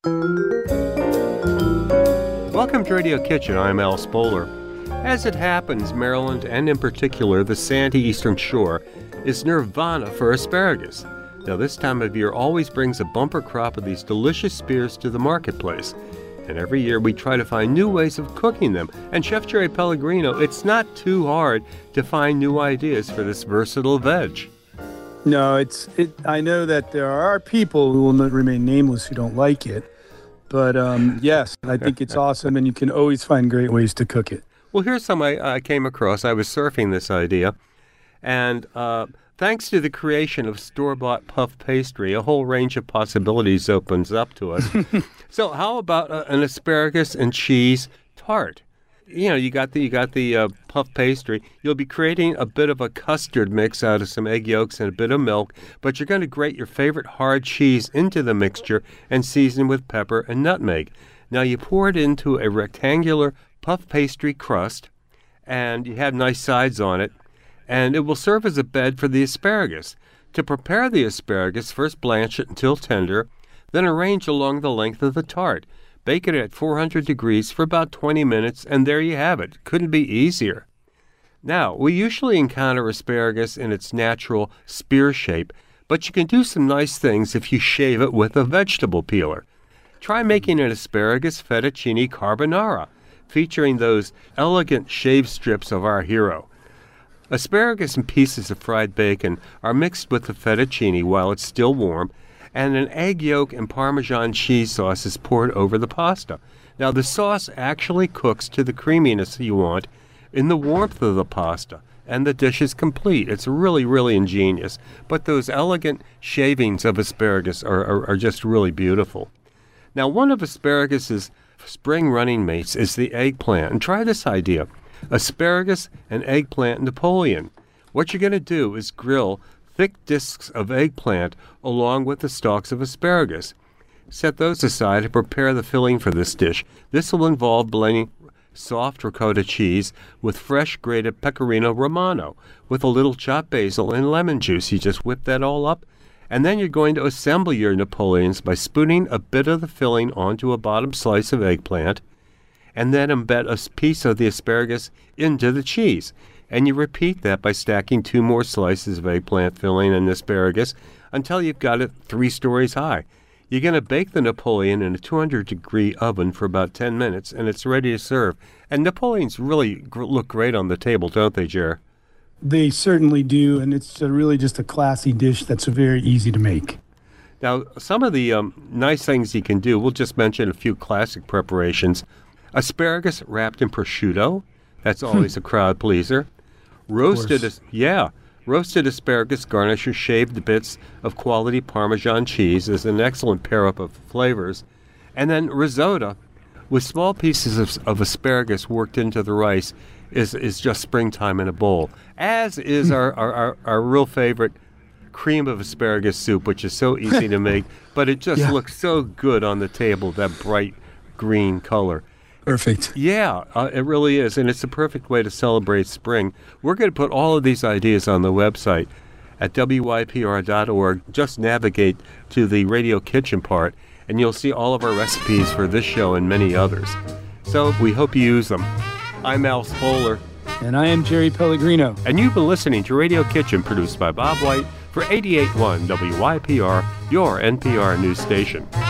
Welcome to Radio Kitchen. I'm Al Spoler. As it happens, Maryland, and in particular the sandy eastern shore, is nirvana for asparagus. Now, this time of year always brings a bumper crop of these delicious spears to the marketplace. And every year we try to find new ways of cooking them. And Chef Jerry Pellegrino, it's not too hard to find new ideas for this versatile veg. No, I know that there are people who will not remain nameless who don't like it. But yes, I think it's awesome, and you can always find great ways to cook it. Well, here's some I came across. I was surfing this idea. And thanks to the creation of store-bought puff pastry, a whole range of possibilities opens up to us. So how about an asparagus and cheese tart? You know, you got the puff pastry. You'll be creating a bit of a custard mix out of some egg yolks and a bit of milk, but you're going to grate your favorite hard cheese into the mixture and season with pepper and nutmeg. Now you pour it into a rectangular puff pastry crust, and you have nice sides on it, and it will serve as a bed for the asparagus. To prepare the asparagus, first blanch it until tender, then arrange along the length of the tart. Bake it at 400 degrees for about 20 minutes, and there you have it. Couldn't be easier. Now, we usually encounter asparagus in its natural spear shape, but you can do some nice things if you shave it with a vegetable peeler. Try making an asparagus fettuccine carbonara, featuring those elegant shaved strips of our hero. Asparagus and pieces of fried bacon are mixed with the fettuccine while it's still warm, and an egg yolk and Parmesan cheese sauce is poured over the pasta. Now, the sauce actually cooks to the creaminess you want in the warmth of the pasta, and the dish is complete. It's really, really ingenious. But those elegant shavings of asparagus are just really beautiful. Now, one of asparagus's spring running mates is the eggplant. And try this idea: asparagus and eggplant Napoleon. What you're going to do is grill thick discs of eggplant along with the stalks of asparagus. Set those aside and prepare the filling for this dish. This will involve blending soft ricotta cheese with fresh grated pecorino romano with a little chopped basil and lemon juice. You just whip that all up, and then you're going to assemble your Napoleons by spooning a bit of the filling onto a bottom slice of eggplant, and then embed a piece of the asparagus into the cheese. And you repeat that by stacking 2 more slices of eggplant filling and asparagus until you've got it 3 stories high. You're going to bake the Napoleon in a 200-degree oven for about 10 minutes, and it's ready to serve. And Napoleons really look great on the table, don't they, Jer? They certainly do, and it's really just a classy dish that's very easy to make. Now, some of the nice things you can do, we'll just mention a few classic preparations. Asparagus wrapped in prosciutto. That's always a crowd pleaser. Roasted asparagus garnish with shaved bits of quality Parmesan cheese is an excellent pair-up of flavors. And then risotto with small pieces of asparagus worked into the rice is just springtime in a bowl, as is our real favorite cream of asparagus soup, which is so easy to make, but it just looks so good on the table, that bright green color. Perfect. Yeah, it really is, and it's the perfect way to celebrate spring. We're going to put all of these ideas on the website at wypr.org. Just navigate to the Radio Kitchen part, and you'll see all of our recipes for this show and many others. So we hope you use them. I'm Al Spoler. And I am Jerry Pellegrino. And you've been listening to Radio Kitchen, produced by Bob White for 88.1 WYPR, your NPR news station.